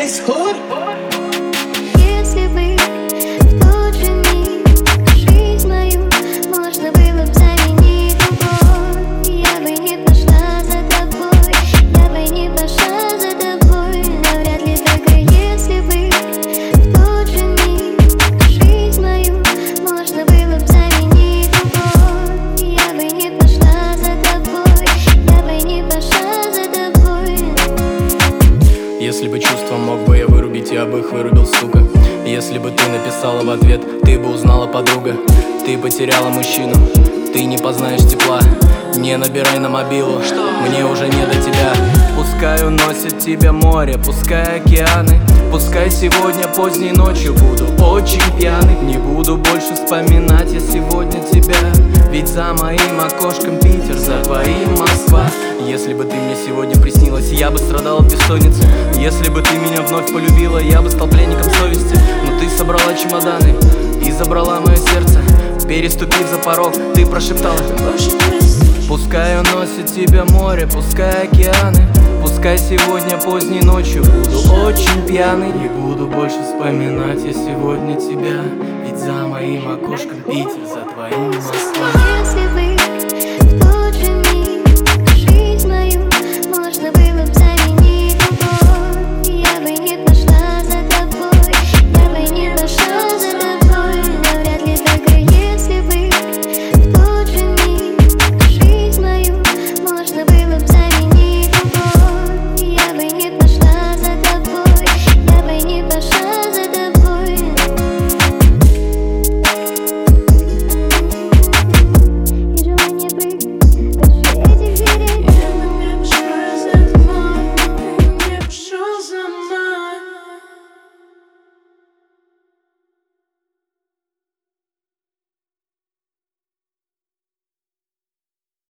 происходит? Если бы в тот же миг жизнь мою можно было бы заменить любовь, я бы не пошла за тобой, я бы не пошла за тобой, навряд ли только если бы в тот же миг жизнь мою можно было бы заменить любовь, я бы не пошла за тобой, я бы не пошла за тобой. Если бы чувства мог бы я вырубить, я бы их вырубил, сука. Если бы ты написала в ответ, ты бы узнала, подруга. Ты потеряла мужчину, ты не познаешь тепла. Не набирай на мобилу, мне уже не до тебя. Пускай уносит тебя море, пускай океаны. Пускай сегодня поздней ночью буду очень пьяный. Не буду больше вспоминать я сегодня тебя, ведь за моим окошком Питер, за твоим Москва. Если бы ты мне сегодня приснилась, я бы страдал от бессонницы. Если бы ты меня вновь полюбила, я бы стал пленником совести. Но ты собрала чемоданы и забрала мое сердце. Переступив за порог, ты прошептала: пускай уносит тебя море, пускай океаны. Пускай сегодня поздней ночью буду очень пьяный. Не буду больше вспоминать я сегодня тебя, ведь за моим окошком Питер, за твоим Москва.